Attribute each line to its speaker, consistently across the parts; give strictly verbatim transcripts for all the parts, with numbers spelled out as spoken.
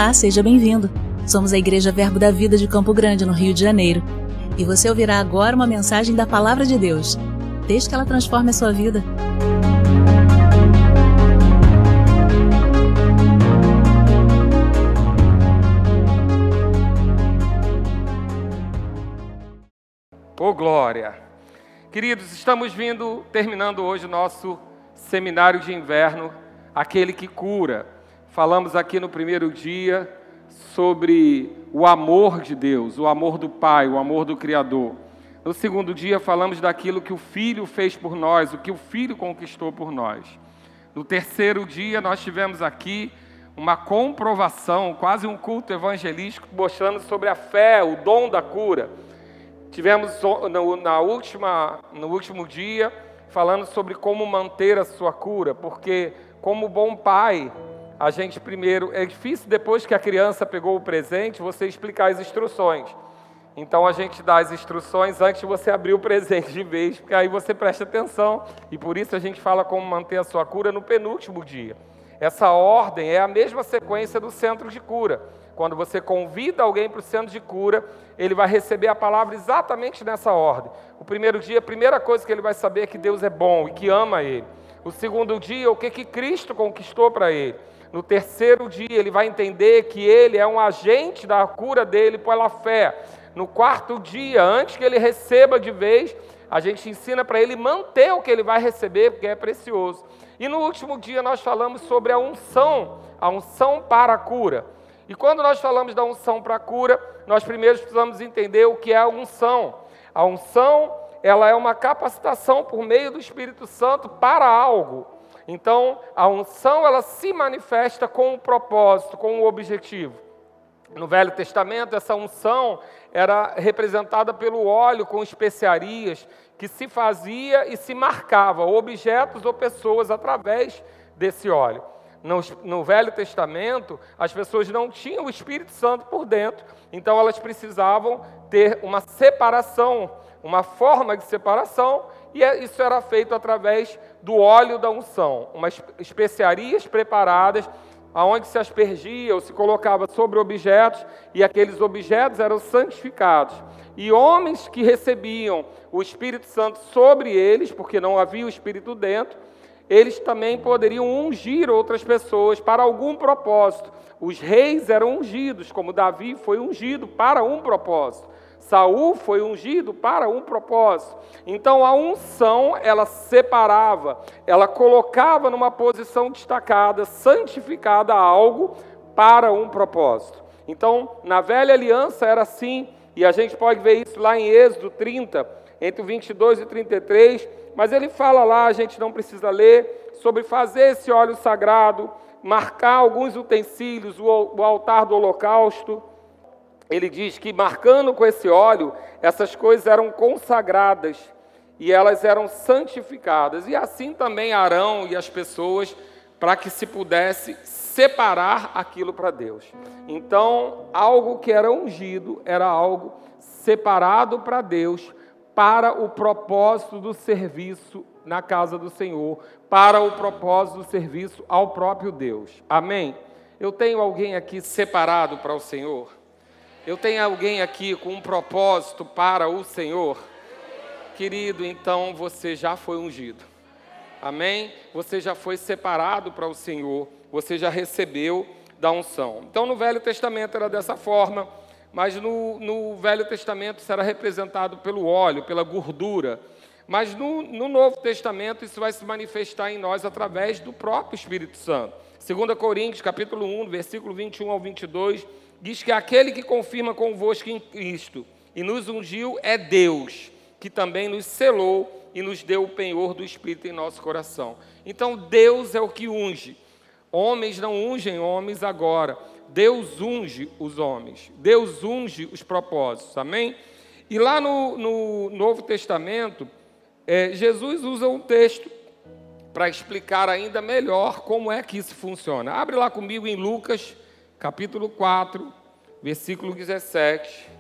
Speaker 1: Olá, seja bem-vindo. Somos a Igreja Verbo da Vida de Campo Grande, no Rio de Janeiro. E você ouvirá agora uma mensagem da Palavra de Deus. Desde que ela transforme a sua vida.
Speaker 2: Ô, glória! Queridos, estamos vindo, terminando hoje o nosso seminário de inverno, aquele que cura. Falamos aqui no primeiro dia sobre o amor de Deus, o amor do Pai, o amor do Criador. No segundo dia falamos daquilo que o Filho fez por nós, o que o Filho conquistou por nós. No terceiro dia nós tivemos aqui uma comprovação, quase um culto evangelístico, mostrando sobre a fé, o dom da cura. Tivemos no, na última, no último dia falando sobre como manter a sua cura, porque como bom pai, a gente primeiro, é difícil depois que a criança pegou o presente, você explicar as instruções. Então a gente dá as instruções antes de você abrir o presente de vez, porque aí você presta atenção, e por isso a gente fala como manter a sua cura no penúltimo dia. Essa ordem é a mesma sequência do centro de cura. Quando você convida alguém para o centro de cura, ele vai receber a palavra exatamente nessa ordem. O primeiro dia, a primeira coisa que ele vai saber é que Deus é bom e que ama ele. O segundo dia, o que, que Cristo conquistou para ele. No terceiro dia, ele vai entender que ele é um agente da cura dele pela fé. No quarto dia, antes que ele receba de vez, a gente ensina para ele manter o que ele vai receber, porque é precioso. E no último dia, nós falamos sobre a unção, a unção para a cura. E quando nós falamos da unção para a cura, nós primeiro precisamos entender o que é a unção. A unção, ela é uma capacitação por meio do Espírito Santo para algo. Então, a unção, ela se manifesta com um propósito, com um objetivo. No Velho Testamento, essa unção era representada pelo óleo com especiarias, que se fazia e se marcava objetos ou pessoas através desse óleo. No, no Velho Testamento, as pessoas não tinham o Espírito Santo por dentro, então elas precisavam ter uma separação, uma forma de separação, e isso era feito através do óleo da unção, umas especiarias preparadas, aonde se aspergia ou se colocava sobre objetos, e aqueles objetos eram santificados. E homens que recebiam o Espírito Santo sobre eles, porque não havia o Espírito dentro, eles também poderiam ungir outras pessoas para algum propósito. Os reis eram ungidos, como Davi foi ungido para um propósito. Saul foi ungido para um propósito. Então a unção, ela separava, ela colocava numa posição destacada, santificada algo para um propósito. Então, na velha aliança era assim, e a gente pode ver isso lá em Êxodo trinta, entre o vinte e dois e trinta e três, mas ele fala lá, a gente não precisa ler, sobre fazer esse óleo sagrado, marcar alguns utensílios, o altar do holocausto. Ele diz que marcando com esse óleo, essas coisas eram consagradas e elas eram santificadas. E assim também Arão e as pessoas, para que se pudesse separar aquilo para Deus. Então, algo que era ungido era algo separado para Deus, para o propósito do serviço na casa do Senhor, para o propósito do serviço ao próprio Deus. Amém? Eu tenho alguém aqui separado para o Senhor? Eu tenho alguém aqui com um propósito para o Senhor? Querido, então você já foi ungido. Amém? Você já foi separado para o Senhor. Você já recebeu da unção. Então no Velho Testamento era dessa forma, mas no, no Velho Testamento isso era representado pelo óleo, pela gordura. Mas no, no Novo Testamento isso vai se manifestar em nós através do próprio Espírito Santo. Segunda Coríntios, capítulo um, versículo vinte e um ao vinte e dois, diz que aquele que confirma convosco em Cristo e nos ungiu é Deus, que também nos selou e nos deu o penhor do Espírito em nosso coração. Então Deus é o que unge. Homens não ungem homens agora. Deus unge os homens. Deus unge os propósitos. Amém? E lá no, no Novo Testamento, é, Jesus usa um texto para explicar ainda melhor como é que isso funciona. Abre lá comigo em Lucas, capítulo quatro, versículo dezessete.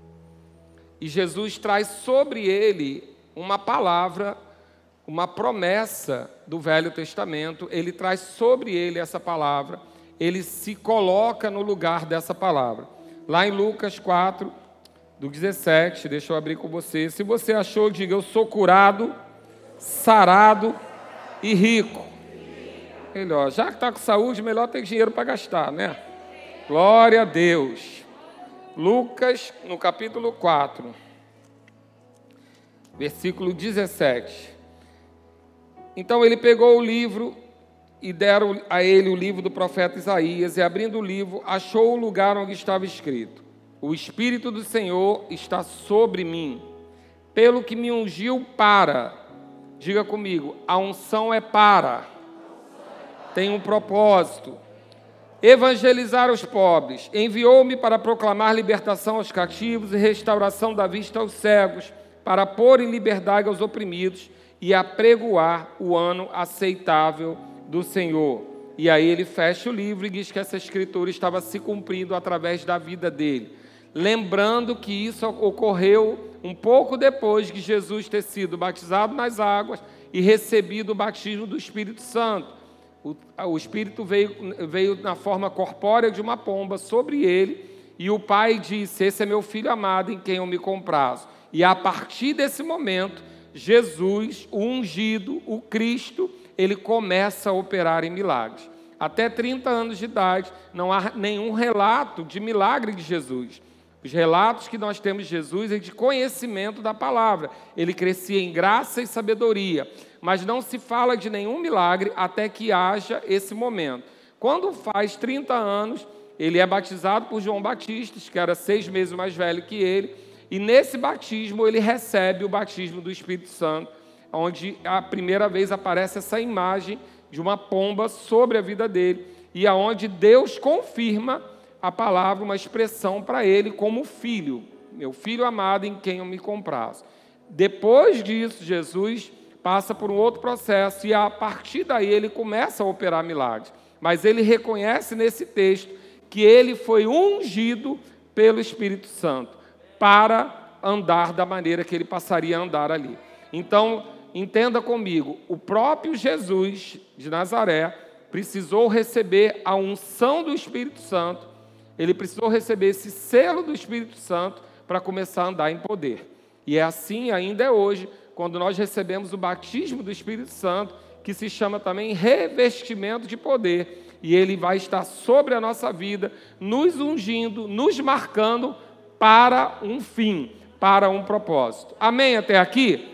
Speaker 2: E Jesus traz sobre ele uma palavra, uma promessa do Velho Testamento. Ele traz sobre ele essa palavra ele se coloca no lugar dessa palavra. Lá em Lucas quatro, do dezessete, deixa eu abrir com você. Se você achou, diga: eu sou curado, sarado e rico. Melhor, já que está com saúde, melhor ter dinheiro para gastar, né? Glória a Deus. Lucas, no capítulo quatro, versículo dezessete. Então ele pegou o livro e deram a ele o livro do profeta Isaías, e abrindo o livro, achou o lugar onde estava escrito: o Espírito do Senhor está sobre mim, pelo que me ungiu para, diga comigo, a unção é para, tem um propósito, evangelizar os pobres, enviou-me para proclamar libertação aos cativos e restauração da vista aos cegos, para pôr em liberdade aos oprimidos e apregoar o ano aceitável do Senhor. E aí ele fecha o livro e diz que essa escritura estava se cumprindo através da vida dele. Lembrando que isso ocorreu um pouco depois de Jesus ter sido batizado nas águas e recebido o batismo do Espírito Santo. O, o Espírito veio, veio na forma corpórea de uma pomba sobre ele, e o Pai disse: esse é meu Filho amado em quem eu me comprazo. E a partir desse momento, Jesus, o ungido, o Cristo, ele começa a operar em milagres. Até trinta anos de idade, não há nenhum relato de milagre de Jesus. Os relatos que nós temos de Jesus é de conhecimento da palavra. Ele crescia em graça e sabedoria, mas não se fala de nenhum milagre até que haja esse momento. Quando faz trinta anos, ele é batizado por João Batista, que era seis meses mais velho que ele, e nesse batismo ele recebe o batismo do Espírito Santo, onde a primeira vez aparece essa imagem de uma pomba sobre a vida dele, e aonde Deus confirma a palavra, uma expressão para ele como filho, meu filho amado em quem eu me comprazo. Depois disso, Jesus passa por um outro processo, e a partir daí ele começa a operar milagres. Mas ele reconhece nesse texto que ele foi ungido pelo Espírito Santo para andar da maneira que ele passaria a andar ali. Então, entenda comigo, o próprio Jesus de Nazaré precisou receber a unção do Espírito Santo, ele precisou receber esse selo do Espírito Santo para começar a andar em poder. E é assim ainda é hoje, quando nós recebemos o batismo do Espírito Santo, que se chama também revestimento de poder, e ele vai estar sobre a nossa vida, nos ungindo, nos marcando para um fim, para um propósito. Amém até aqui?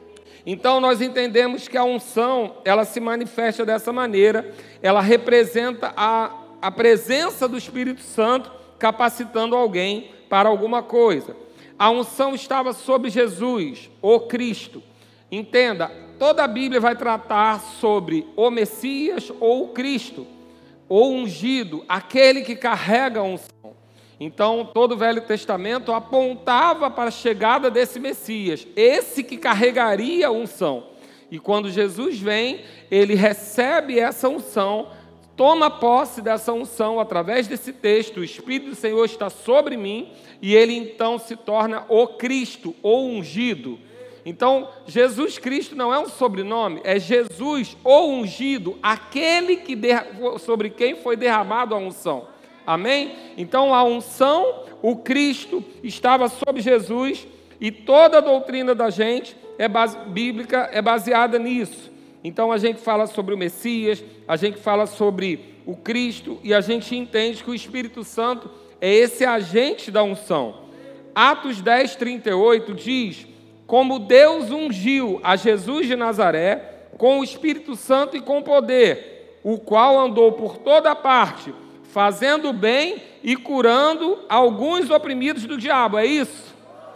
Speaker 2: Então nós entendemos que a unção, ela se manifesta dessa maneira, ela representa a, a presença do Espírito Santo capacitando alguém para alguma coisa. A unção estava sobre Jesus, o Cristo. Entenda, toda a Bíblia vai tratar sobre o Messias ou o Cristo, ou ungido, aquele que carrega a unção. Então, todo o Velho Testamento apontava para a chegada desse Messias, esse que carregaria a unção. E quando Jesus vem, ele recebe essa unção, toma posse dessa unção através desse texto: o Espírito do Senhor está sobre mim, e ele então se torna o Cristo, ou ungido. Então, Jesus Cristo não é um sobrenome, é Jesus, o ungido, aquele que der... sobre quem foi derramado a unção. Amém? Então a unção, o Cristo, estava sobre Jesus, e toda a doutrina da gente é base, bíblica é baseada nisso. Então a gente fala sobre o Messias, a gente fala sobre o Cristo, e a gente entende que o Espírito Santo é esse agente da unção. Atos dez, trinta e oito diz: como Deus ungiu a Jesus de Nazaré com o Espírito Santo e com poder, o qual andou por toda parte, fazendo bem e curando alguns oprimidos do diabo. É isso?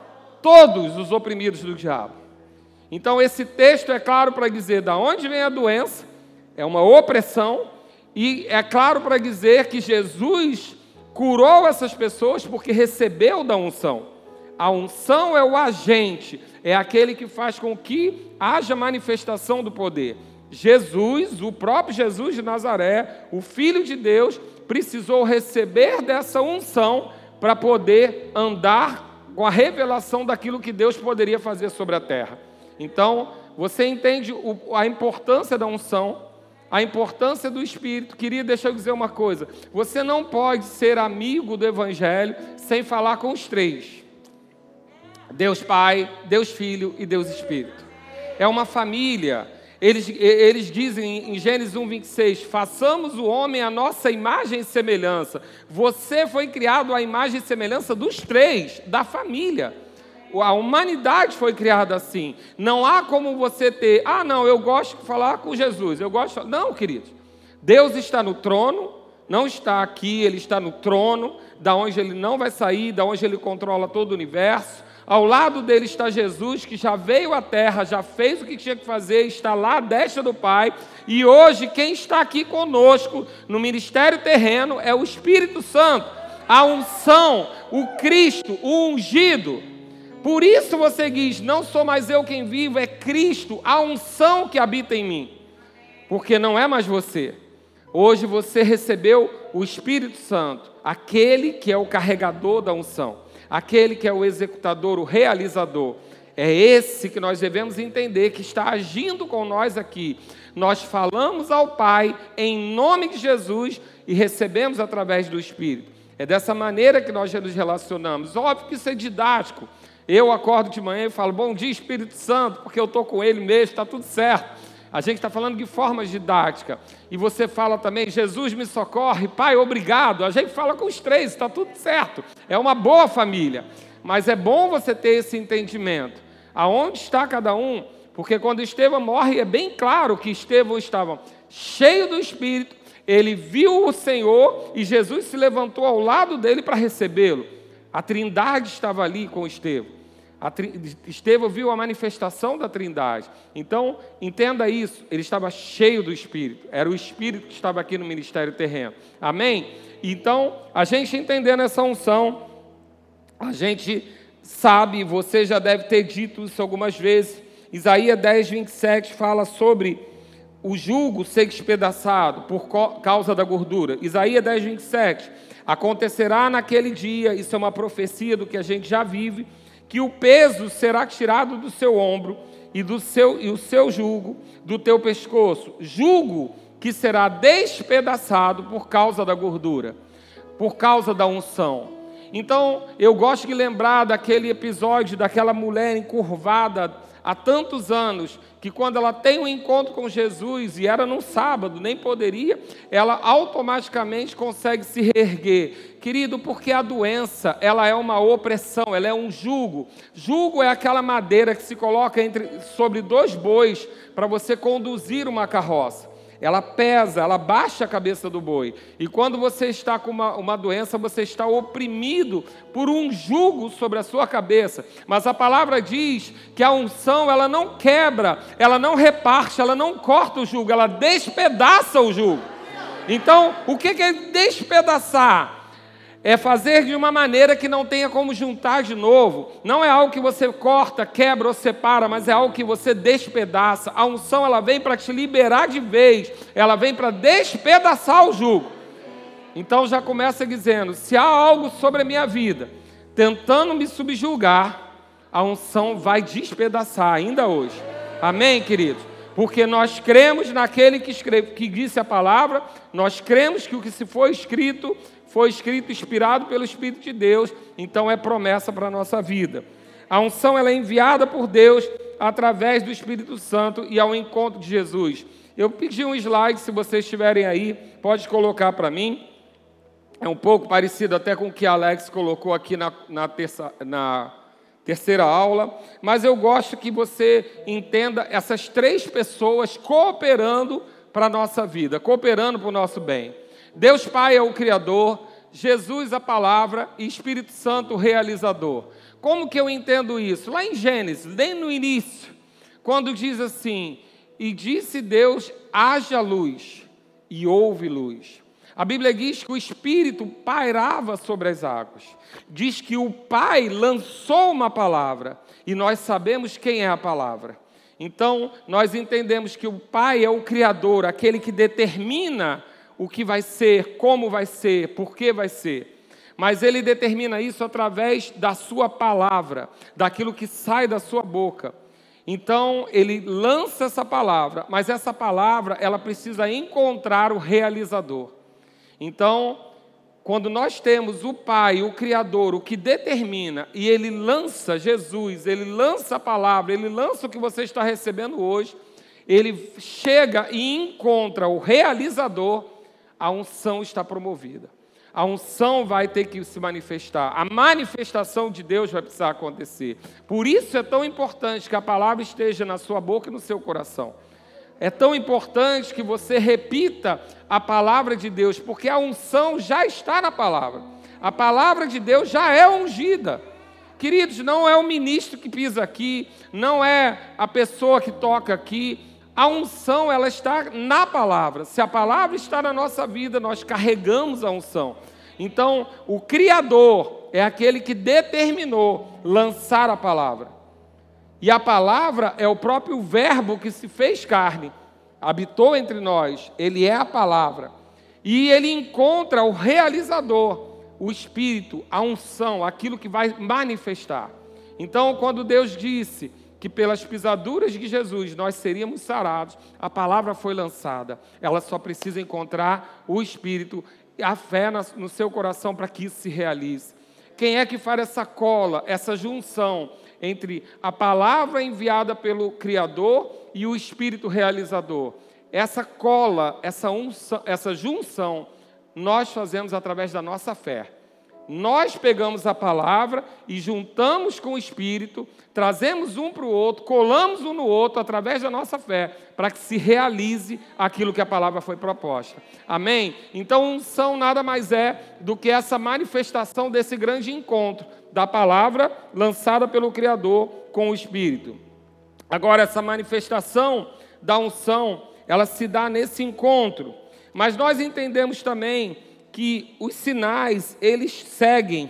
Speaker 2: Todos os oprimidos do diabo. Então esse texto é claro para dizer de onde vem a doença, é uma opressão, e é claro para dizer que Jesus curou essas pessoas porque recebeu da unção. A unção é o agente, é aquele que faz com que haja manifestação do poder. Jesus, o próprio Jesus de Nazaré, o Filho de Deus, precisou receber dessa unção para poder andar com a revelação daquilo que Deus poderia fazer sobre a terra. Então, você entende a importância da unção, a importância do Espírito. Queria deixar eu dizer uma coisa: você não pode ser amigo do Evangelho sem falar com os três: Deus Pai, Deus Filho e Deus Espírito. É uma família. Eles, eles dizem em Gênesis um, vinte e seis, façamos o homem à nossa imagem e semelhança. Você foi criado à imagem e semelhança dos três, da família. A humanidade foi criada assim. Não há como você ter, ah não, eu gosto de falar com Jesus, eu gosto de falar... Não, queridos. Deus está no trono, não está aqui, Ele está no trono, da onde Ele não vai sair, da onde Ele controla todo o universo. Ao lado dele está Jesus, que já veio à terra, já fez o que tinha que fazer, está lá à destra do Pai. E hoje quem está aqui conosco no ministério terreno é o Espírito Santo, a unção, o Cristo, o ungido. Por isso você diz, não sou mais eu quem vivo, é Cristo, a unção que habita em mim. Porque não é mais você. Hoje você recebeu o Espírito Santo, aquele que é o carregador da unção. Aquele que é o executador, o realizador. É esse que nós devemos entender, que está agindo com nós aqui. Nós falamos ao Pai em nome de Jesus e recebemos através do Espírito. É dessa maneira que nós nos relacionamos. Óbvio que isso é didático. Eu acordo de manhã e falo, bom dia Espírito Santo, porque eu estou com Ele mesmo, está tudo certo. A gente está falando de forma didática. E você fala também, Jesus me socorre, Pai, obrigado. A gente fala com os três, está tudo certo. É uma boa família. Mas é bom você ter esse entendimento. Aonde está cada um? Porque quando Estevão morre, é bem claro que Estevão estava cheio do Espírito, ele viu o Senhor e Jesus se levantou ao lado dele para recebê-lo. A Trindade estava ali com Estevão. Estevão viu a manifestação da Trindade. Então, entenda isso, ele estava cheio do Espírito, era o Espírito que estava aqui no ministério terreno, amém? Então, a gente entendendo essa unção, a gente sabe, você já deve ter dito isso algumas vezes, Isaías dez, vinte e sete fala sobre o jugo ser despedaçado por causa da gordura. Isaías dez, vinte e sete, acontecerá naquele dia, isso é uma profecia do que a gente já vive, que o peso será tirado do seu ombro e, do seu, e o seu jugo do teu pescoço. Jugo que será despedaçado por causa da gordura, por causa da unção. Então, eu gosto de lembrar daquele episódio daquela mulher encurvada há tantos anos, que quando ela tem um encontro com Jesus, e era num sábado, nem poderia, ela automaticamente consegue se reerguer. Querido, porque a doença, ela é uma opressão, ela é um jugo. Jugo é aquela madeira que se coloca entre, sobre dois bois para você conduzir uma carroça. Ela pesa, ela baixa a cabeça do boi. E quando você está com uma, uma doença, você está oprimido por um jugo sobre a sua cabeça. Mas a palavra diz que a unção, ela não quebra, ela não reparte, ela não corta o jugo, ela despedaça o jugo. Então, o que é despedaçar? É fazer de uma maneira que não tenha como juntar de novo. Não é algo que você corta, quebra ou separa, mas é algo que você despedaça. A unção, ela vem para te liberar de vez. Ela vem para despedaçar o jugo. Então já começa dizendo, se há algo sobre a minha vida tentando me subjugar, a unção vai despedaçar ainda hoje. Amém, queridos? Porque nós cremos naquele que, escreve, que disse a palavra, nós cremos que o que se foi escrito, foi escrito inspirado pelo Espírito de Deus, então é promessa para a nossa vida. A unção, ela é enviada por Deus através do Espírito Santo e ao encontro de Jesus. Eu pedi um slide, se vocês estiverem aí, pode colocar para mim. É um pouco parecido até com o que a Alex colocou aqui na, na, terça, na terceira aula, mas eu gosto que você entenda essas três pessoas cooperando para a nossa vida, cooperando para o nosso bem. Deus Pai é o Criador, Jesus a Palavra e Espírito Santo o Realizador. Como que eu entendo isso? Lá em Gênesis, bem no início, quando diz assim, e disse Deus, haja luz, e houve luz. A Bíblia diz que o Espírito pairava sobre as águas. Diz que o Pai lançou uma palavra, e nós sabemos quem é a palavra. Então, nós entendemos que o Pai é o Criador, aquele que determina o que vai ser, como vai ser, por que vai ser. Mas Ele determina isso através da sua palavra, daquilo que sai da sua boca. Então, ele lança essa palavra, mas essa palavra, ela precisa encontrar o realizador. Então, quando nós temos o Pai, o Criador, o que determina, e ele lança Jesus, ele lança a palavra, ele lança o que você está recebendo hoje, ele chega e encontra o realizador, a unção está promovida. A unção vai ter que se manifestar. A manifestação de Deus vai precisar acontecer. Por isso é tão importante que a palavra esteja na sua boca e no seu coração. É tão importante que você repita a palavra de Deus, porque a unção já está na palavra. A palavra de Deus já é ungida. Queridos, não é o ministro que pisa aqui, não é a pessoa que toca aqui. A unção, ela está na palavra. Se a palavra está na nossa vida, nós carregamos a unção. Então, o Criador é aquele que determinou lançar a palavra. E a palavra é o próprio verbo que se fez carne, habitou entre nós, ele é a palavra. E ele encontra o realizador, o Espírito, a unção, aquilo que vai manifestar. Então, quando Deus disse que pelas pisaduras de Jesus nós seríamos sarados, a palavra foi lançada. Ela só precisa encontrar o Espírito, a fé no seu coração para que isso se realize. Quem é que faz essa cola, essa junção entre a palavra enviada pelo Criador e o Espírito realizador? Essa cola, essa, unção, essa junção, nós fazemos através da nossa fé. Nós pegamos a palavra e juntamos com o Espírito, trazemos um para o outro, colamos um no outro através da nossa fé, para que se realize aquilo que a palavra foi proposta. Amém? Então, unção nada mais é do que essa manifestação desse grande encontro da palavra lançada pelo Criador com o Espírito. Agora, essa manifestação da unção, ela se dá nesse encontro, mas nós entendemos também que os sinais, eles seguem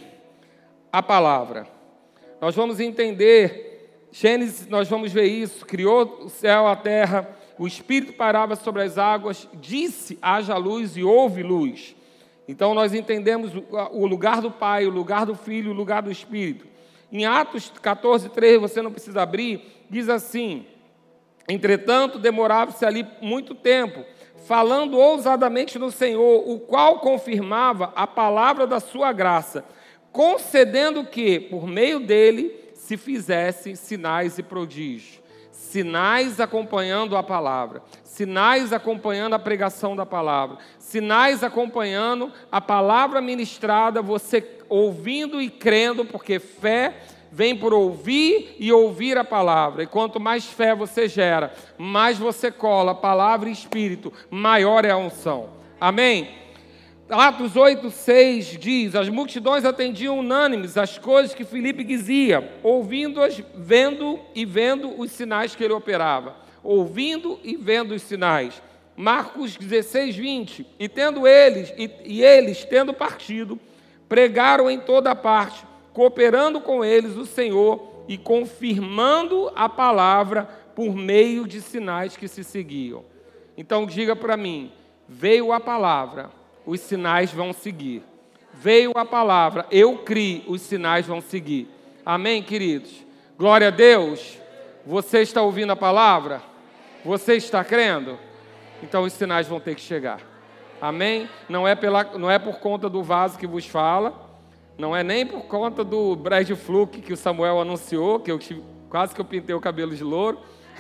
Speaker 2: a palavra. Nós vamos entender, Gênesis, nós vamos ver isso, criou o céu, a terra, o Espírito parava sobre as águas, disse, haja luz e houve luz. Então nós entendemos o lugar do Pai, o lugar do Filho, o lugar do Espírito. Em Atos catorze, três, você não precisa abrir, diz assim: entretanto, demorava-se ali muito tempo, falando ousadamente no Senhor, o qual confirmava a palavra da sua graça, concedendo que, por meio dele, se fizessem sinais e prodígios. Sinais acompanhando a palavra, sinais acompanhando a pregação da palavra, sinais acompanhando a palavra ministrada, você ouvindo e crendo, porque fé vem por ouvir e ouvir a palavra. E quanto mais fé você gera, mais você cola palavra e espírito, maior é a unção. Amém? Atos oito, seis diz: as multidões atendiam unânimes as coisas que Filipe dizia, ouvindo-as, vendo e vendo os sinais que ele operava. Ouvindo e vendo os sinais. Marcos dezesseis, vinte. E tendo eles, e, e eles, tendo partido, pregaram em toda parte, cooperando com eles o Senhor e confirmando a palavra por meio de sinais que se seguiam. Então diga para mim, veio a palavra, os sinais vão seguir. Veio a palavra, eu criei, os sinais vão seguir. Amém, queridos? Glória a Deus. Você está ouvindo a palavra? Você está crendo? Então os sinais vão ter que chegar. Amém? Não é, pela, não é por conta do vaso que vos fala, não é nem por conta do Brad Fluke que o Samuel anunciou, que eu quase que eu pintei o cabelo de louro,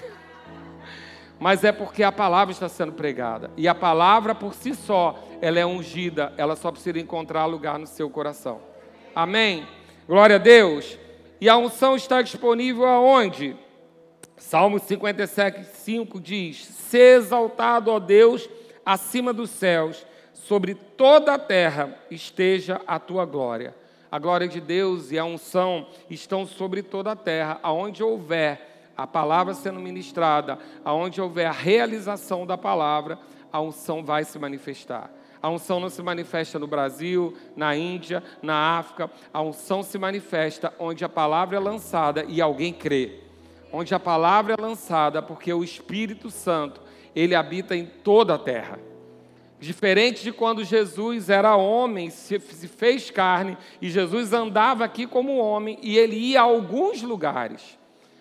Speaker 2: mas é porque a palavra está sendo pregada. E a palavra por si só, ela é ungida, ela só precisa encontrar lugar no seu coração. Amém? Glória a Deus. E a unção está disponível aonde? Salmo cinquenta e sete, cinco diz: se exaltado, ó Deus, acima dos céus, sobre toda a terra esteja a tua glória. A glória de Deus e a unção estão sobre toda a terra, aonde houver a palavra sendo ministrada, aonde houver a realização da palavra, a unção vai se manifestar. A unção não se manifesta no Brasil, na Índia, na África. A unção se manifesta onde a palavra é lançada e alguém crê. Onde a palavra é lançada, porque o Espírito Santo, ele habita em toda a terra. Diferente de quando Jesus era homem, se fez carne, e Jesus andava aqui como homem, e ele ia a alguns lugares.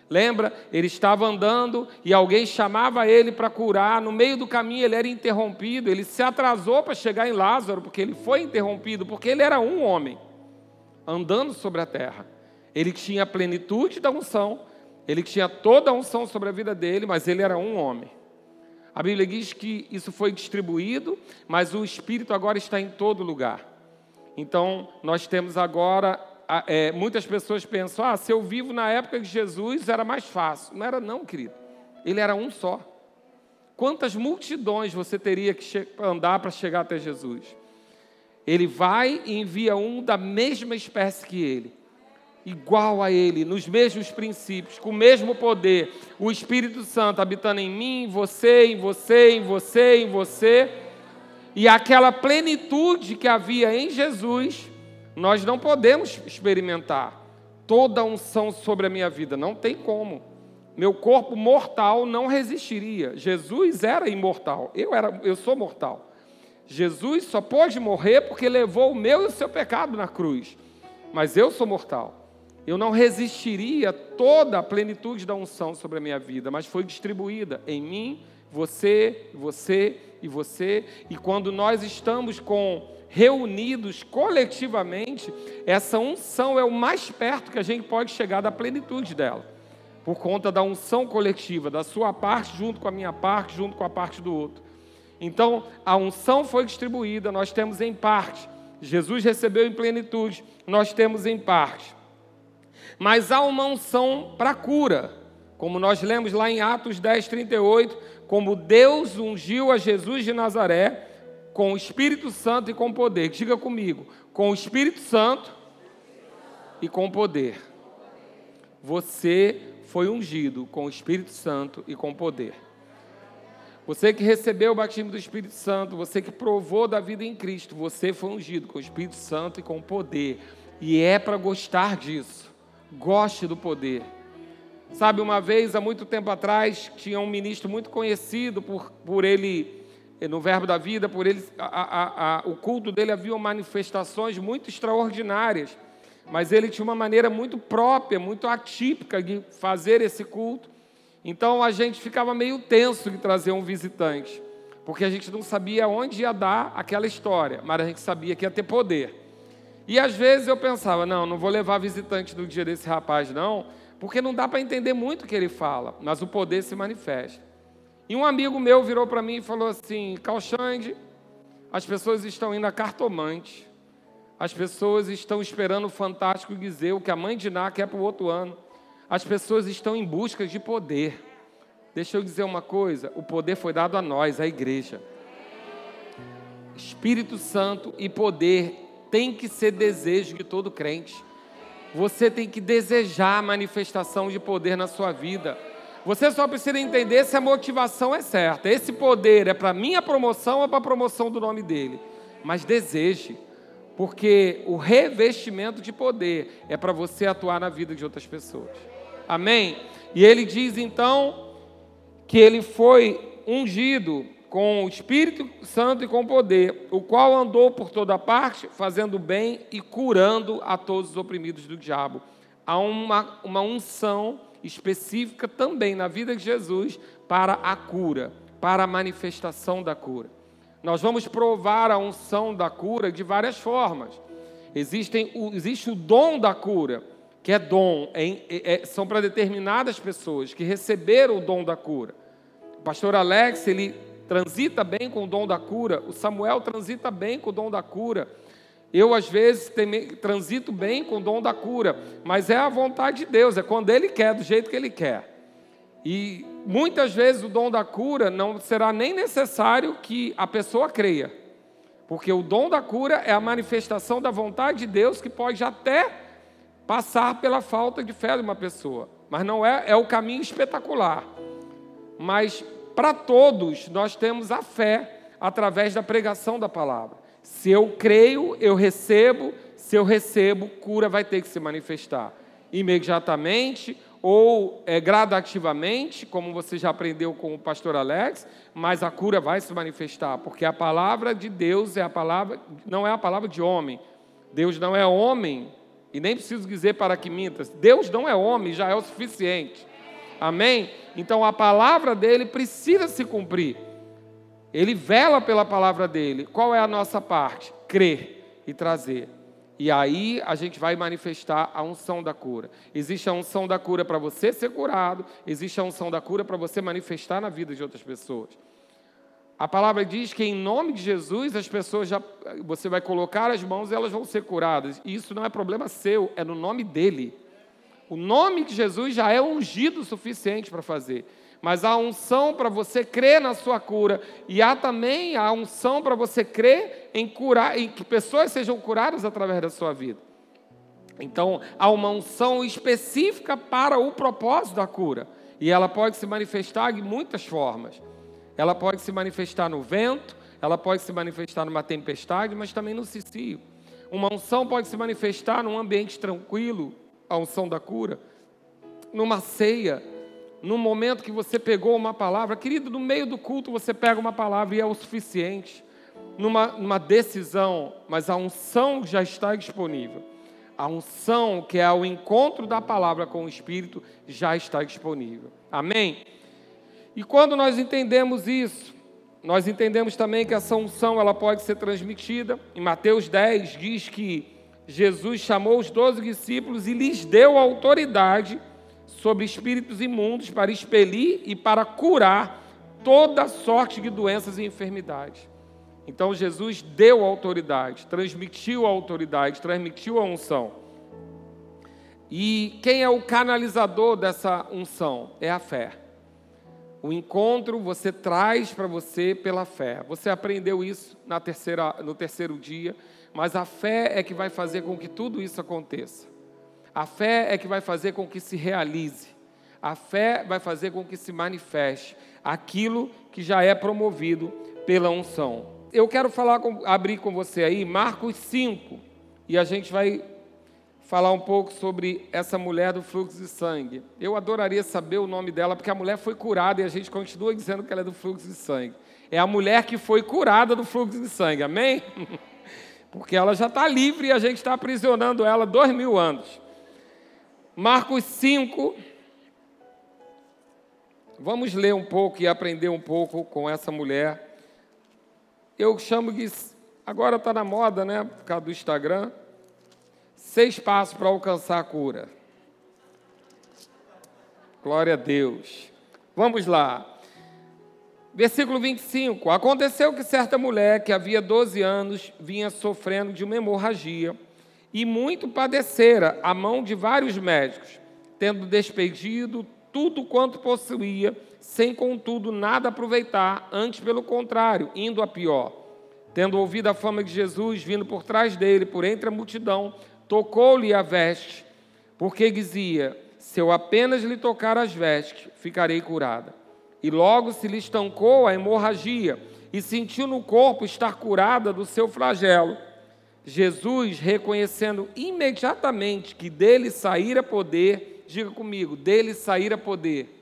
Speaker 2: Lembra? Ele estava andando e alguém chamava ele para curar. No meio do caminho ele era interrompido. Ele se atrasou para chegar em Lázaro, porque ele foi interrompido, porque ele era um homem andando sobre a terra. Ele tinha a plenitude da unção, ele tinha toda a unção sobre a vida dele, mas ele era um homem. A Bíblia diz que isso foi distribuído, mas o Espírito agora está em todo lugar. Então, nós temos agora... É, muitas pessoas pensam, ah, se eu vivo na época de Jesus, era mais fácil. Não era não, querido. Ele era um só. Quantas multidões você teria que andar para chegar até Jesus? Ele vai e envia um da mesma espécie que ele, igual a ele, nos mesmos princípios, com o mesmo poder. O Espírito Santo habitando em mim, em você, em você, em você, em você. E aquela plenitude que havia em Jesus... Nós não podemos experimentar toda a unção sobre a minha vida, não tem como. Meu corpo mortal não resistiria. Jesus era imortal, eu, era, eu sou mortal. Jesus só pôde morrer porque levou o meu e o seu pecado na cruz. Mas eu sou mortal. Eu não resistiria toda a plenitude da unção sobre a minha vida, mas foi distribuída em mim, você, você e você. E quando nós estamos com... reunidos coletivamente, essa unção é o mais perto que a gente pode chegar da plenitude dela, por conta da unção coletiva, da sua parte junto com a minha parte, junto com a parte do outro. Então, a unção foi distribuída, nós temos em parte. Jesus recebeu em plenitude, nós temos em parte. Mas há uma unção para cura, como nós lemos lá em Atos dez, trinta e oito, como Deus ungiu a Jesus de Nazaré, com o Espírito Santo e com poder. Diga comigo, com o Espírito Santo e com poder. Você foi ungido com o Espírito Santo e com poder. Você que recebeu o batismo do Espírito Santo, você que provou da vida em Cristo, você foi ungido com o Espírito Santo e com poder. E é para gostar disso. Goste do poder. Sabe, uma vez, há muito tempo atrás, tinha um ministro muito conhecido por, por ele... no Verbo da Vida, por ele, a, a, a, o culto dele havia manifestações muito extraordinárias, mas ele tinha uma maneira muito própria, muito atípica de fazer esse culto. Então a gente ficava meio tenso de trazer um visitante, porque a gente não sabia onde ia dar aquela história, mas a gente sabia que ia ter poder. E às vezes eu pensava, não, não vou levar visitante no dia desse rapaz não, porque não dá para entender muito o que ele fala, mas o poder se manifesta. E um amigo meu virou para mim e falou assim, Calxande, as pessoas estão indo a cartomante, as pessoas estão esperando o Fantástico dizer o que a mãe de Ná quer para o outro ano, as pessoas estão em busca de poder. Deixa eu dizer uma coisa, o poder foi dado a nós, a igreja. Espírito Santo e poder tem que ser desejo de todo crente. Você tem que desejar a manifestação de poder na sua vida. Você só precisa entender se a motivação é certa. Esse poder é para minha promoção ou para a promoção do nome dele. Mas deseje, porque o revestimento de poder é para você atuar na vida de outras pessoas. Amém? E ele diz então que ele foi ungido com o Espírito Santo e com poder, o qual andou por toda parte, fazendo bem e curando a todos os oprimidos do diabo. Há uma, uma unção específica também na vida de Jesus para a cura, para a manifestação da cura. Nós vamos provar a unção da cura de várias formas. Existem, existe o dom da cura, que é dom, é, é, são para determinadas pessoas que receberam o dom da cura. O pastor Alex, ele transita bem com o dom da cura, o Samuel transita bem com o dom da cura. Eu, às vezes, tem, transito bem com o dom da cura, mas é a vontade de Deus, é quando Ele quer, do jeito que Ele quer. E muitas vezes o dom da cura não será nem necessário que a pessoa creia, porque o dom da cura é a manifestação da vontade de Deus, que pode até passar pela falta de fé de uma pessoa, mas não é, é o caminho espetacular. Mas para todos nós temos a fé através da pregação da palavra. Se eu creio, eu recebo. Se eu recebo, cura vai ter que se manifestar imediatamente ou é, gradativamente, como você já aprendeu com o pastor Alex, mas a cura vai se manifestar, porque a palavra de Deus é a palavra, não é a palavra de homem. Deus não é homem, e nem preciso dizer para que mintas. Deus não é homem, já é o suficiente. Amém? Então a palavra dele precisa se cumprir. Ele vela pela palavra dele. Qual é a nossa parte? Crer e trazer. E aí a gente vai manifestar a unção da cura. Existe a unção da cura para você ser curado, existe a unção da cura para você manifestar na vida de outras pessoas. A palavra diz que em nome de Jesus as pessoas já, você vai colocar as mãos e elas vão ser curadas. E isso não é problema seu, é no nome dele. O nome de Jesus já é ungido o suficiente para fazer. Mas há unção para você crer na sua cura. E há também a unção para você crer em, curar, em que pessoas sejam curadas através da sua vida. Então, há uma unção específica para o propósito da cura. E ela pode se manifestar de muitas formas. Ela pode se manifestar no vento, ela pode se manifestar numa tempestade, mas também no cicio. Uma unção pode se manifestar num ambiente tranquilo, a unção da cura, numa ceia, num momento que você pegou uma palavra. Querido, no meio do culto você pega uma palavra e é o suficiente. Numa, numa decisão, mas a unção já está disponível. A unção, que é o encontro da palavra com o Espírito, já está disponível. Amém? E quando nós entendemos isso, nós entendemos também que essa unção ela pode ser transmitida. Em Mateus dez diz que Jesus chamou os doze discípulos e lhes deu autoridade sobre espíritos imundos para expelir e para curar toda sorte de doenças e enfermidades. Então Jesus deu autoridade, transmitiu a autoridade, transmitiu a unção. E quem é o canalizador dessa unção? É a fé. O encontro você traz para você pela fé. Você aprendeu isso na terceira, no terceiro dia, mas a fé é que vai fazer com que tudo isso aconteça. A fé é que vai fazer com que se realize. A fé vai fazer com que se manifeste aquilo que já é promovido pela unção. Eu quero falar com, abrir com você aí Marcos cinco, e a gente vai falar um pouco sobre essa mulher do fluxo de sangue. Eu adoraria saber o nome dela, porque a mulher foi curada e a gente continua dizendo que ela é do fluxo de sangue. É a mulher que foi curada do fluxo de sangue, amém? Porque ela já está livre e a gente está aprisionando ela há dois mil anos. Marcos cinco, vamos ler um pouco e aprender um pouco com essa mulher. Eu chamo de, agora está na moda, né, por causa do Instagram, seis passos para alcançar a cura. Glória a Deus. Vamos lá. Versículo vinte e cinco. Aconteceu que certa mulher, que havia doze anos, vinha sofrendo de uma hemorragia, e muito padecera à mão de vários médicos, tendo despedido tudo quanto possuía, sem contudo nada aproveitar, antes pelo contrário, indo a pior. Tendo ouvido a fama de Jesus, vindo por trás dele, por entre a multidão, tocou-lhe a veste, porque dizia: se eu apenas lhe tocar as vestes, ficarei curada. E logo se lhe estancou a hemorragia, e sentiu no corpo estar curada do seu flagelo. Jesus, reconhecendo imediatamente que dele saíra poder, diga comigo, dele saíra poder.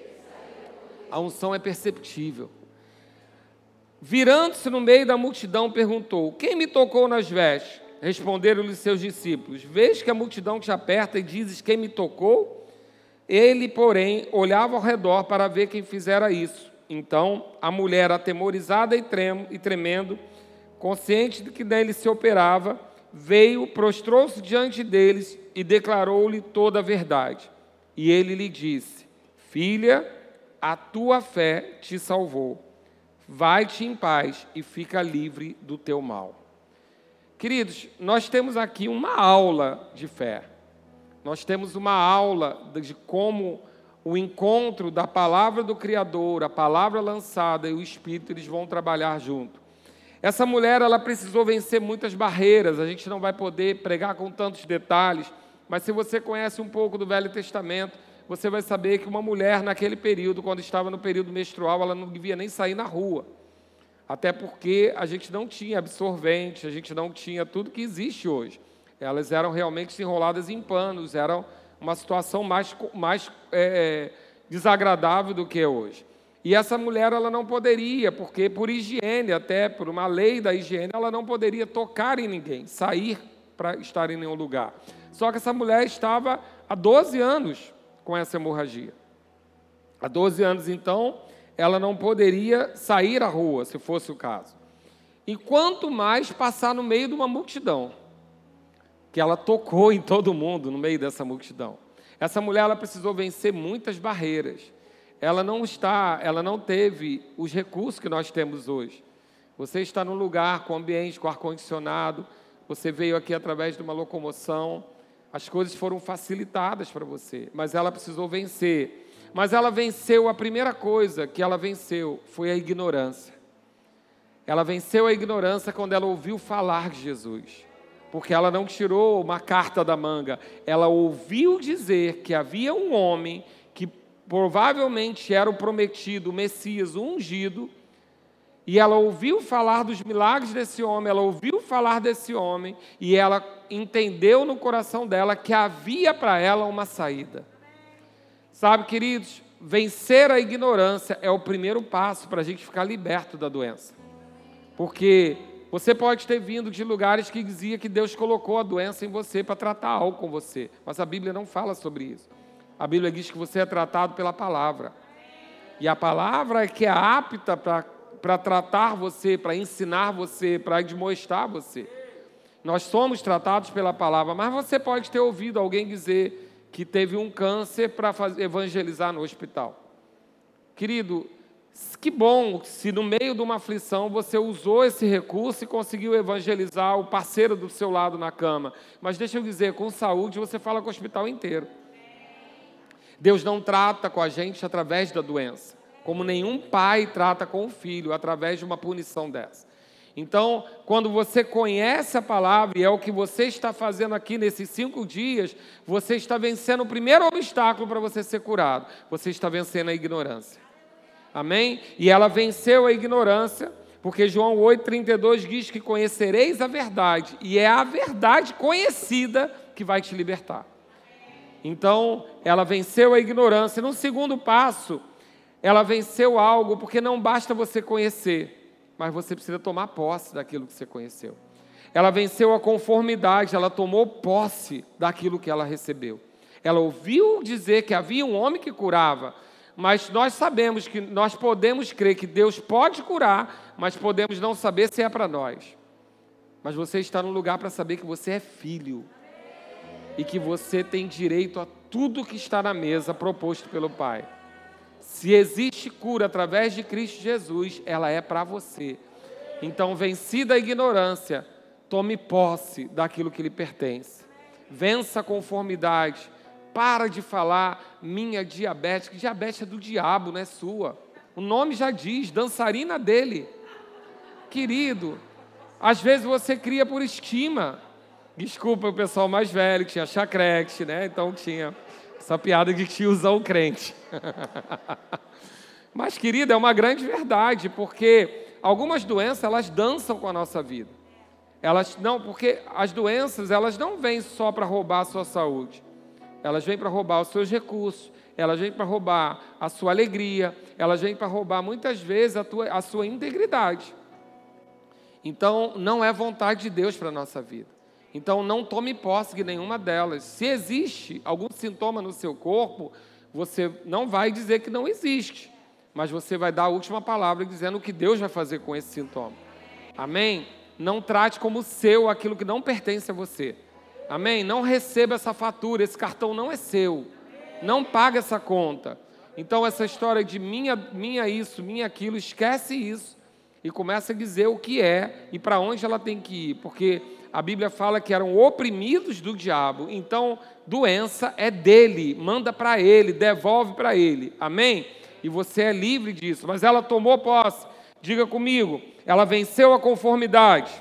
Speaker 2: A unção é perceptível. Virando-se no meio da multidão, perguntou: quem me tocou nas vestes? Responderam-lhe seus discípulos: vês que a multidão te aperta e dizes: quem me tocou? Ele, porém, olhava ao redor para ver quem fizera isso. Então, a mulher, atemorizada e, trem, e tremendo, consciente de que nele se operava, veio, prostrou-se diante deles e declarou-lhe toda a verdade. E ele lhe disse: filha, a tua fé te salvou. Vai-te em paz e fica livre do teu mal. Queridos, nós temos aqui uma aula de fé. Nós temos uma aula de como o encontro da palavra do Criador, a palavra lançada e o Espírito, eles vão trabalhar junto. Essa mulher, ela precisou vencer muitas barreiras. A gente não vai poder pregar com tantos detalhes, mas se você conhece um pouco do Velho Testamento, você vai saber que uma mulher naquele período, quando estava no período menstrual, ela não devia nem sair na rua. Até porque a gente não tinha absorvente, a gente não tinha tudo que existe hoje. Elas eram realmente enroladas em panos, eram uma situação mais, mais é, desagradável do que é hoje. E essa mulher, ela não poderia, porque por higiene, até por uma lei da higiene, ela não poderia tocar em ninguém, sair para estar em nenhum lugar. Só que essa mulher estava há doze anos com essa hemorragia. Há doze anos, então, ela não poderia sair à rua, se fosse o caso. E quanto mais passar no meio de uma multidão, que ela tocou em todo mundo no meio dessa multidão. Essa mulher, ela precisou vencer muitas barreiras. Ela não está, ela não teve os recursos que nós temos hoje. Você está num lugar com ambiente, com ar-condicionado, você veio aqui através de uma locomoção, as coisas foram facilitadas para você, mas ela precisou vencer. Mas ela venceu, a primeira coisa que ela venceu foi a ignorância. Ela venceu a ignorância quando ela ouviu falar de Jesus. Porque ela não tirou uma carta da manga. Ela ouviu dizer que havia um homem que provavelmente era o prometido, o Messias, o ungido. E ela ouviu falar dos milagres desse homem, ela ouviu falar desse homem. E ela entendeu no coração dela que havia para ela uma saída. Sabe, queridos, vencer a ignorância é o primeiro passo para a gente ficar liberto da doença. Porque você pode ter vindo de lugares que dizia que Deus colocou a doença em você para tratar algo com você. Mas a Bíblia não fala sobre isso. A Bíblia diz que você é tratado pela palavra. E a palavra é que é apta para para tratar você, para ensinar você, para admoestar você. Nós somos tratados pela palavra, mas você pode ter ouvido alguém dizer que teve um câncer para evangelizar no hospital. Querido, que bom se no meio de uma aflição você usou esse recurso e conseguiu evangelizar o parceiro do seu lado na cama. Mas deixa eu dizer, com saúde você fala com o hospital inteiro. Deus não trata com a gente através da doença, como nenhum pai trata com o filho através de uma punição dessa. Então, quando você conhece a palavra, e é o que você está fazendo aqui nesses cinco dias, você está vencendo o primeiro obstáculo para você ser curado. Você está vencendo a ignorância. Amém? E ela venceu a ignorância, porque João oito, trinta e dois diz que conhecereis a verdade, e é a verdade conhecida que vai te libertar. Então, ela venceu a ignorância. No segundo passo, ela venceu algo, porque não basta você conhecer, mas você precisa tomar posse daquilo que você conheceu. Ela venceu a conformidade, ela tomou posse daquilo que ela recebeu. Ela ouviu dizer que havia um homem que curava, mas nós sabemos que nós podemos crer que Deus pode curar, mas podemos não saber se é para nós. Mas você está no lugar para saber que você é filho e que você tem direito a tudo que está na mesa proposto pelo Pai. Se existe cura através de Cristo Jesus, ela é para você. Então, vencida a ignorância, tome posse daquilo que lhe pertence. Vença a conformidade. Para de falar, minha diabetes. Que diabetes é do diabo, não é sua. O nome já diz, dançarina dele. Querido, às vezes você cria por estima. Desculpa o pessoal mais velho, que tinha chacrete, né? Então tinha essa piada de tiozão crente. Mas, querida, é uma grande verdade, porque algumas doenças, elas dançam com a nossa vida. Elas não, porque as doenças, elas não vêm só para roubar a sua saúde. Elas vêm para roubar os seus recursos, elas vêm para roubar a sua alegria, elas vêm para roubar, muitas vezes, a, tua, a sua integridade. Então, não é vontade de Deus para a nossa vida. Então, não tome posse de nenhuma delas. Se existe algum sintoma no seu corpo, você não vai dizer que não existe, mas você vai dar a última palavra dizendo o que Deus vai fazer com esse sintoma. Amém? Não trate como seu aquilo que não pertence a você. Amém? Não receba essa fatura, esse cartão não é seu. Não paga essa conta. Então, essa história de minha, minha isso, minha aquilo, esquece isso e começa a dizer o que é e para onde ela tem que ir, porque a Bíblia fala que eram oprimidos do diabo. Então, doença é dele, manda para ele, devolve para ele. Amém? E você é livre disso. Mas ela tomou posse. Diga comigo, ela venceu a conformidade.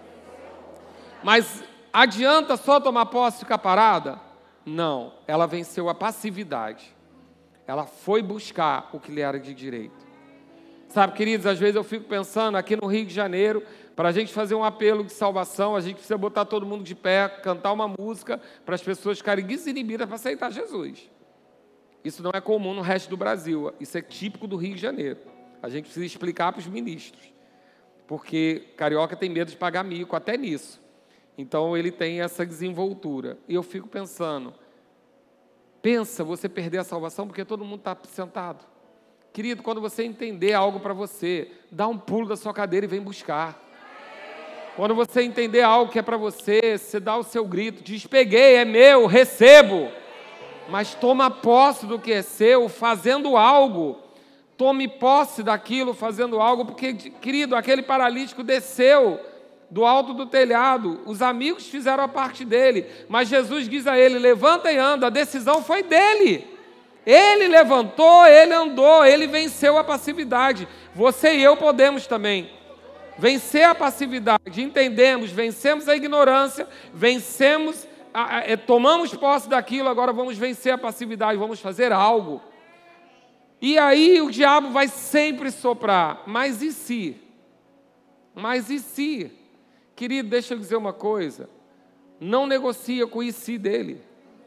Speaker 2: Mas adianta só tomar posse e ficar parada? Não, ela venceu a passividade. Ela foi buscar o que lhe era de direito. Sabe, queridos, às vezes eu fico pensando, aqui no Rio de Janeiro, para a gente fazer um apelo de salvação, a gente precisa botar todo mundo de pé, cantar uma música, para as pessoas ficarem desinibidas para aceitar Jesus. Isso não é comum no resto do Brasil, isso é típico do Rio de Janeiro. A gente precisa explicar para os ministros, porque carioca tem medo de pagar mico, até nisso. Então ele tem essa desenvoltura. E eu fico pensando, Pensa você perder a salvação porque todo mundo está sentado. Querido, quando você entender algo para você, dá um pulo da sua cadeira e vem buscar. Quando você entender algo que é para você, você dá o seu grito, diz, peguei, é meu, recebo. Mas toma posse do que é seu, fazendo algo. Tome posse daquilo, fazendo algo, porque, querido, aquele paralítico desceu do alto do telhado, os amigos fizeram a parte dele, mas Jesus diz a ele, levanta e anda, a decisão foi dele. Ele levantou, ele andou, ele venceu a passividade. Você e eu podemos também vencer a passividade, entendemos, vencemos a ignorância, vencemos, a, a, tomamos posse daquilo, agora vamos vencer a passividade, vamos fazer algo. E aí o diabo vai sempre soprar, mas e se? Mas e se? Querido, deixa eu dizer uma coisa, não negocia com o e se dele.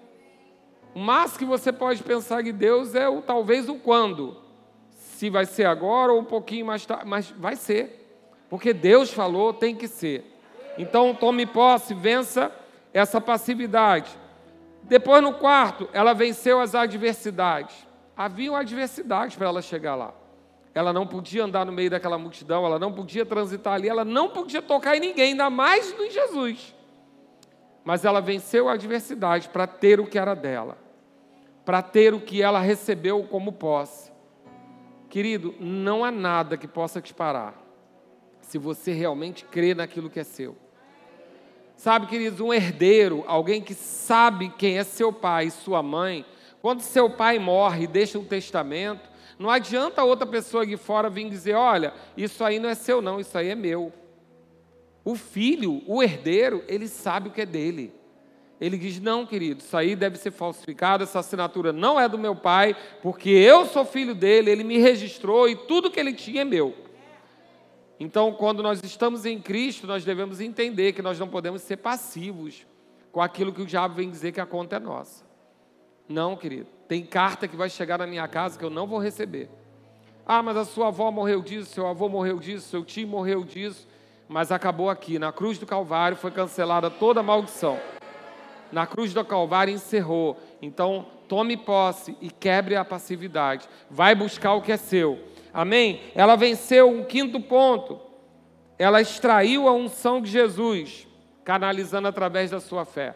Speaker 2: O máximo que você pode pensar de Deus é o talvez o quando. Se vai ser agora ou um pouquinho mais tarde, mas vai ser. Porque Deus falou, tem que ser. Então tome posse, vença essa passividade. Depois no quarto, ela venceu as adversidades. Havia adversidades para ela chegar lá. Ela não podia andar no meio daquela multidão, ela não podia transitar ali, ela não podia tocar em ninguém, ainda mais em Jesus. Mas ela venceu a adversidade para ter o que era dela, para ter o que ela recebeu como posse. Querido, não há nada que possa te parar, se você realmente crê naquilo que é seu. Sabe, queridos, um herdeiro, alguém que sabe quem é seu pai e sua mãe, quando seu pai morre e deixa um testamento, não adianta outra pessoa aqui fora vir dizer, olha, isso aí não é seu não, isso aí é meu. O filho, o herdeiro, ele sabe o que é dele. Ele diz, não, querido, isso aí deve ser falsificado, essa assinatura não é do meu pai, porque eu sou filho dele, ele me registrou e tudo que ele tinha é meu. Então, quando nós estamos em Cristo, nós devemos entender que nós não podemos ser passivos com aquilo que o diabo vem dizer que a conta é nossa. Não, querido. Tem carta que vai chegar na minha casa que eu não vou receber. Ah, mas a sua avó morreu disso, seu avô morreu disso, seu tio morreu disso. Mas acabou aqui. Na cruz do Calvário foi cancelada toda a maldição. Na cruz do Calvário encerrou. Então, tome posse e quebre a passividade. Vai buscar o que é seu. Amém? Ela venceu um quinto ponto. Ela extraiu a unção de Jesus, canalizando através da sua fé.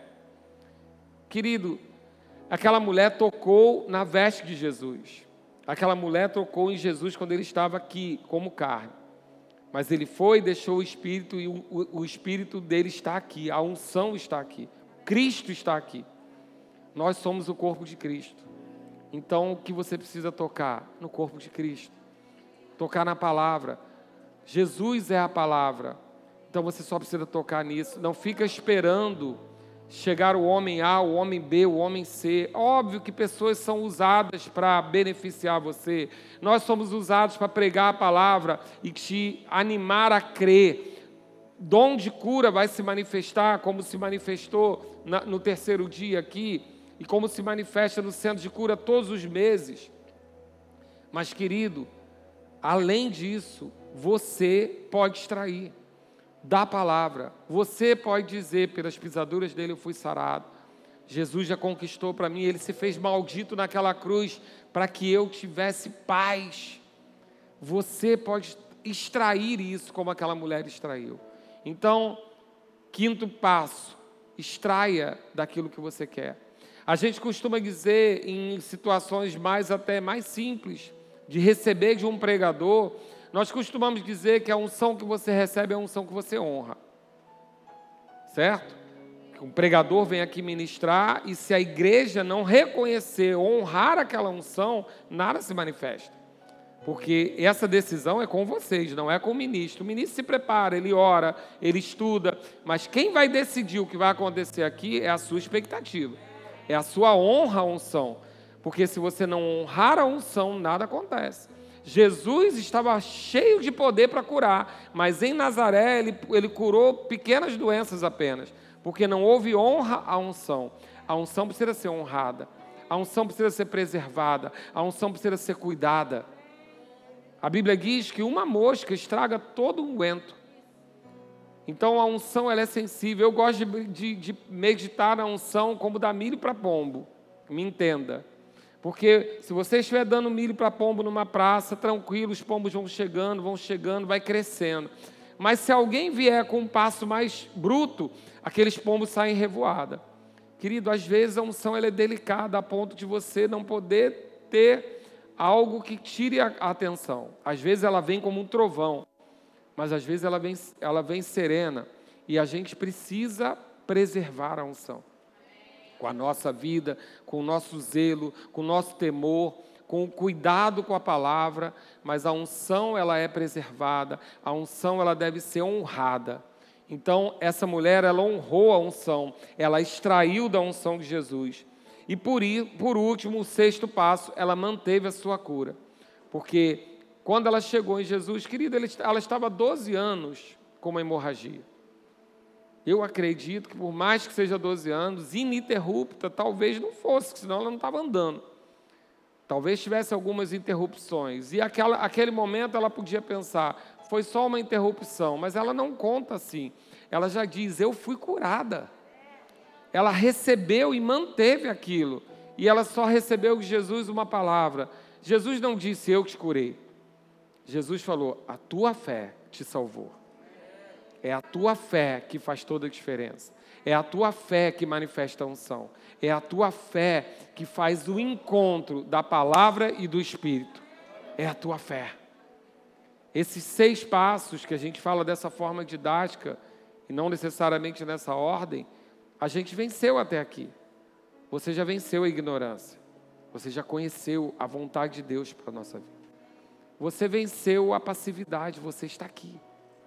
Speaker 2: Querido, aquela mulher tocou na veste de Jesus. Aquela mulher tocou em Jesus quando ele estava aqui, como carne. Mas ele foi, deixou o Espírito e o, o, o Espírito dele está aqui. A unção está aqui. Cristo está aqui. Nós somos o corpo de Cristo. Então, o que você precisa tocar? No corpo de Cristo. Tocar na palavra. Jesus é a palavra. Então, você só precisa tocar nisso. Não fica esperando chegar o homem A, o homem B, o homem C. Óbvio que pessoas são usadas para beneficiar você. Nós somos usados para pregar a palavra e te animar a crer. Dom de cura vai se manifestar como se manifestou na, no terceiro dia aqui e como se manifesta no centro de cura todos os meses. Mas, querido, além disso, você pode extrair da palavra. Você pode dizer, pelas pisaduras dele eu fui sarado. Jesus já conquistou para mim, ele se fez maldito naquela cruz para que eu tivesse paz. Você pode extrair isso como aquela mulher extraiu. Então, quinto passo, extraia daquilo que você quer. A gente costuma dizer em situações mais até mais simples, de receber de um pregador, nós costumamos dizer que a unção que você recebe é a unção que você honra. Certo? Um pregador vem aqui ministrar e se a igreja não reconhecer, honrar aquela unção, nada se manifesta. Porque essa decisão é com vocês, não é com o ministro. O ministro se prepara, ele ora, ele estuda, mas quem vai decidir o que vai acontecer aqui é a sua expectativa. É a sua honra à unção. Porque se você não honrar a unção, nada acontece. Jesus estava cheio de poder para curar, mas em Nazaré ele, ele curou pequenas doenças apenas, porque não houve honra à unção. A unção precisa ser honrada, a unção precisa ser preservada, a unção precisa ser cuidada. A Bíblia diz que uma mosca estraga todo o unguento. Então a unção ela é sensível. Eu gosto de, de, de meditar na unção como dar milho para pombo. me entenda. Porque se você estiver dando milho para pombo numa praça, tranquilo, os pombos vão chegando, vão chegando, vai crescendo. Mas se alguém vier com um passo mais bruto, aqueles pombos saem em revoada. Querido, às vezes a unção ela é delicada a ponto de você não poder ter algo que tire a atenção. Às vezes ela vem como um trovão, mas às vezes ela vem, ela vem serena. E a gente precisa preservar a unção. Com a nossa vida, com o nosso zelo, com o nosso temor, com o cuidado com a palavra, mas a unção ela é preservada, a unção ela deve ser honrada. Então, essa mulher, ela honrou a unção, ela extraiu da unção de Jesus. E por, por último, o sexto passo, ela manteve a sua cura. Porque quando ela chegou em Jesus, querida, ela estava há doze anos com uma hemorragia. Eu acredito que por mais que seja doze anos, ininterrupta, talvez não fosse, senão ela não estava andando. Talvez tivesse algumas interrupções. E aquela, aquele momento ela podia pensar, foi só uma interrupção, mas ela não conta assim. Ela já diz, eu fui curada. Ela recebeu e manteve aquilo. E ela só recebeu de Jesus uma palavra. Jesus não disse, eu te curei. Jesus falou, a tua fé te salvou. É a tua fé que faz toda a diferença. É a tua fé que manifesta a unção. É a tua fé que faz o encontro da palavra e do Espírito. É a tua fé. Esses seis passos que a gente fala dessa forma didática, e não necessariamente nessa ordem, a gente venceu até aqui. Você já venceu a ignorância. Você já conheceu a vontade de Deus para a nossa vida. Você venceu a passividade, você está aqui.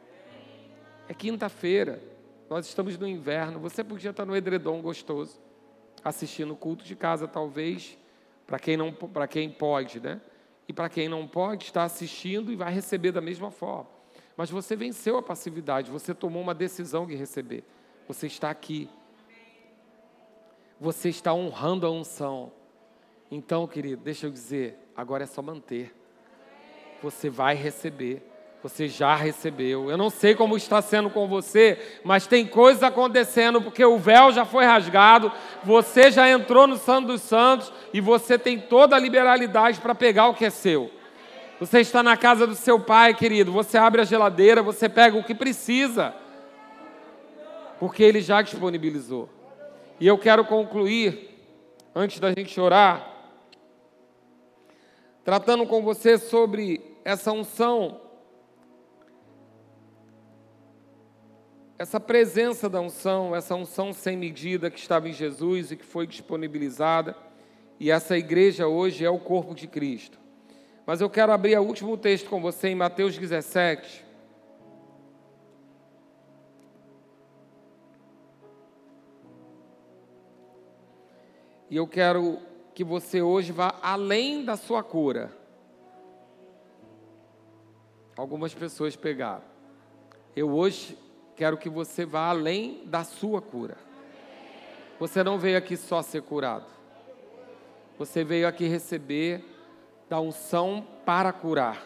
Speaker 2: É quinta-feira, nós estamos no inverno, você podia estar no edredom gostoso, assistindo o culto de casa, talvez, para quem, não, para quem pode, né? E para quem não pode, está assistindo e vai receber da mesma forma. Mas você venceu a passividade, você tomou uma decisão de receber. Você está aqui. Você está honrando a unção. Então, querido, deixa eu dizer, agora é só manter. Você vai receber. Você já recebeu. Eu não sei como está sendo com você, mas tem coisas acontecendo, porque o véu já foi rasgado, você já entrou no Santo dos Santos e você tem toda a liberalidade para pegar o que é seu. Você está na casa do seu pai, querido, você abre a geladeira, você pega o que precisa, porque ele já disponibilizou. E eu quero concluir, antes da gente orar, tratando com você sobre essa unção, essa presença da unção, essa unção sem medida que estava em Jesus e que foi disponibilizada, e essa igreja hoje é o corpo de Cristo. Mas eu quero abrir o último texto com você em Mateus dezessete. E eu quero que você hoje vá além da sua cura. Algumas pessoas pegaram. Eu hoje quero que você vá além da sua cura. Você não veio aqui só ser curado. Você veio aqui receber da unção para curar.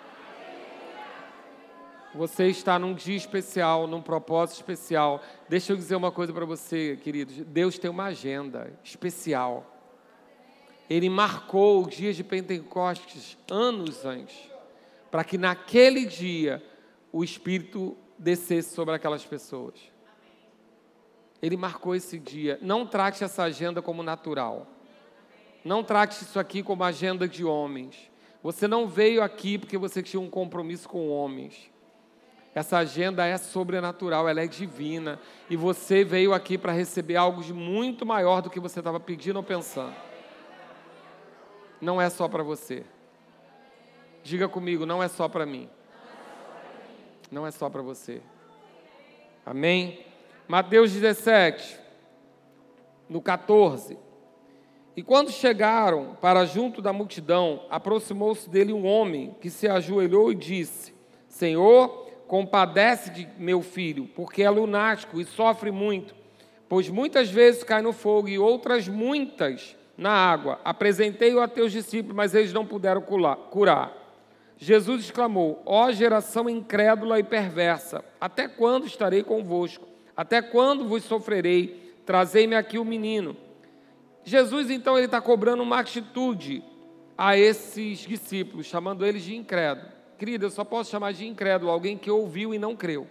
Speaker 2: Você está num dia especial, num propósito especial. Deixa eu dizer uma coisa para você, queridos. Deus tem uma agenda especial. Ele marcou os dias de Pentecostes anos antes, para que naquele dia o Espírito descesse sobre aquelas pessoas. Ele marcou esse dia. Não trate essa agenda como natural. Não trate isso aqui como agenda de homens. Você não veio aqui porque você tinha um compromisso com homens. Essa agenda é sobrenatural, ela é divina. E você veio aqui para receber algo de muito maior do que você estava pedindo ou pensando. Não é só para você. Diga comigo, não é só para mim. Não é só para você. Amém? Mateus dezessete, no catorze. E quando chegaram para junto da multidão, aproximou-se dele um homem que se ajoelhou e disse: Senhor, compadece de meu filho, porque é lunático e sofre muito, pois muitas vezes cai no fogo e outras muitas na água. Apresentei-o a teus discípulos, mas eles não puderam curar. Jesus exclamou: ó geração incrédula e perversa, até quando estarei convosco? Até quando vos sofrerei? Trazei-me aqui o menino. Jesus, então, ele está cobrando uma atitude a esses discípulos, chamando eles de incrédulo. Querida, eu só posso chamar de incrédulo alguém que ouviu e não creu.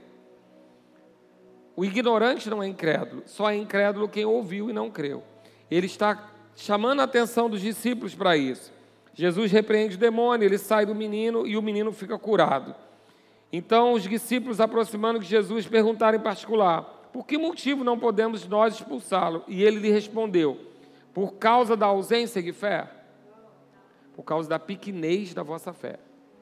Speaker 2: O ignorante não é incrédulo, só é incrédulo quem ouviu e não creu. Ele está chamando a atenção dos discípulos para isso. Jesus repreende o demônio, ele sai do menino e o menino fica curado. Então, os discípulos, aproximando de Jesus, perguntaram em particular: por que motivo não podemos nós expulsá-lo? E ele lhe respondeu: por causa da ausência de fé? Por causa da pequenez da vossa fé.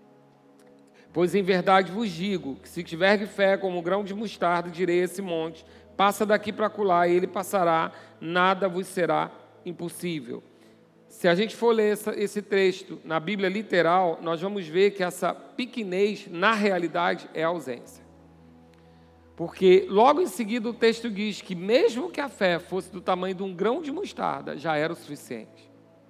Speaker 2: Pois em verdade vos digo, que se tiver de fé como um grão de mostarda, direi a esse monte: passa daqui para acolá, e ele passará, nada vos será impossível. Se a gente for ler essa, esse texto na Bíblia literal, nós vamos ver que essa pequenez, na realidade, é a ausência. Porque logo em seguida o texto diz que mesmo que a fé fosse do tamanho de um grão de mostarda, já era o suficiente.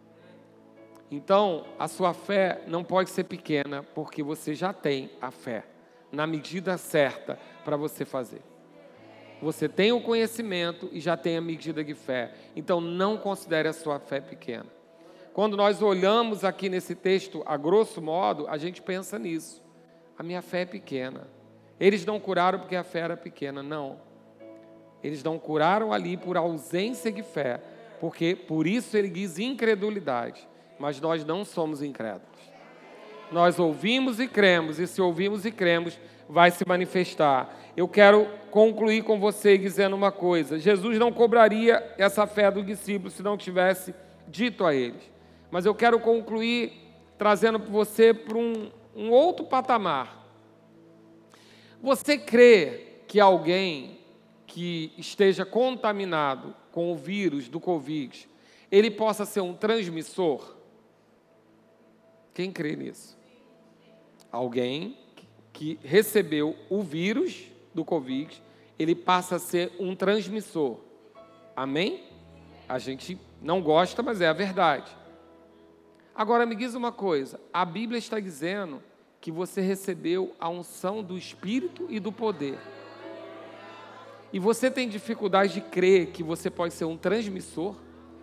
Speaker 2: Então, a sua fé não pode ser pequena, porque você já tem a fé, na medida certa para você fazer. Você tem o conhecimento e já tem a medida de fé. Então, não considere a sua fé pequena. Quando nós olhamos aqui nesse texto, a grosso modo, a gente pensa nisso. A minha fé é pequena. Eles não curaram porque a fé era pequena, não. Eles não curaram ali por ausência de fé, porque por isso ele diz incredulidade. Mas nós não somos incrédulos. Nós ouvimos e cremos, e se ouvimos e cremos, vai se manifestar. Eu quero concluir com você dizendo uma coisa: Jesus não cobraria essa fé do discípulo se não tivesse dito a eles. Mas eu quero concluir trazendo você para um, um outro patamar. Você crê que alguém que esteja contaminado com o vírus do Covid, ele possa ser um transmissor? Quem crê nisso? Alguém que recebeu o vírus do Covid, ele passa a ser um transmissor. Amém? A gente não gosta, mas é a verdade. Agora me diz uma coisa, a Bíblia está dizendo que você recebeu a unção do Espírito e do poder. E você tem dificuldade de crer que você pode ser um transmissor?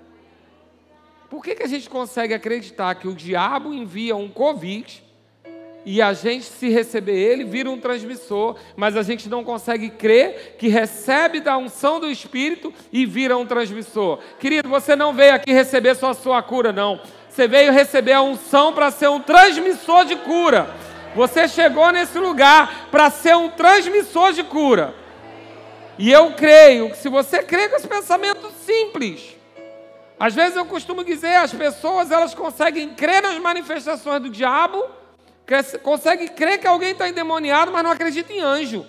Speaker 2: Por que que a gente consegue acreditar que o diabo envia um Covid e a gente, se receber ele, vira um transmissor, mas a gente não consegue crer que recebe da unção do Espírito e vira um transmissor? Querido, você não veio aqui receber só a sua cura, não. Você veio receber a unção para ser um transmissor de cura. Você chegou nesse lugar para ser um transmissor de cura. E eu creio que se você crê com esse pensamento simples, às vezes eu costumo dizer, as pessoas elas conseguem crer nas manifestações do diabo, conseguem crer que alguém está endemoniado, mas não acredita em anjo.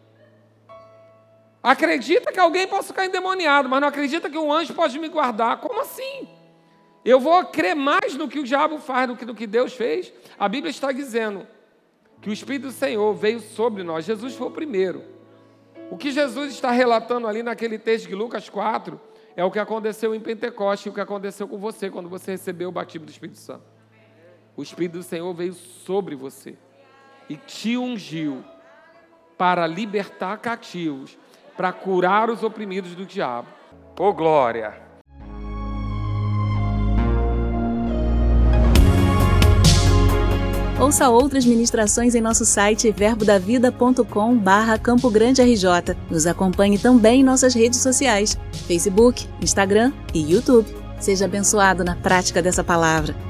Speaker 2: Acredita que alguém possa ficar endemoniado, mas não acredita que um anjo pode me guardar. Como assim? Eu vou crer mais no que o diabo faz do que no que Deus fez? A Bíblia está dizendo que o Espírito do Senhor veio sobre nós. Jesus foi o primeiro. O que Jesus está relatando ali naquele texto de Lucas quatro é o que aconteceu em Pentecostes e o que aconteceu com você quando você recebeu o batismo do Espírito Santo. O Espírito do Senhor veio sobre você e te ungiu para libertar cativos, para curar os oprimidos do diabo. Ô glória!
Speaker 1: Ouça outras ministrações em nosso site verbo da vida ponto com barra Campo Grande R J. Nos acompanhe também em nossas redes sociais, Facebook, Instagram e YouTube. Seja abençoado na prática dessa palavra.